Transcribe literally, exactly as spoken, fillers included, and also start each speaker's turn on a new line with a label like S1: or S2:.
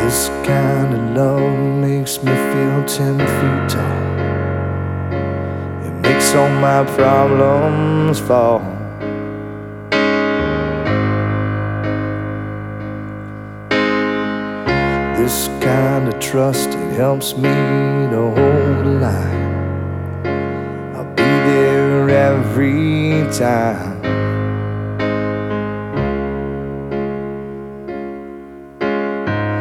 S1: This kind of love makes me feel ten feet tall. It makes all my problems fall. This kind of trust, it helps me to hold the line. I'll be there every time.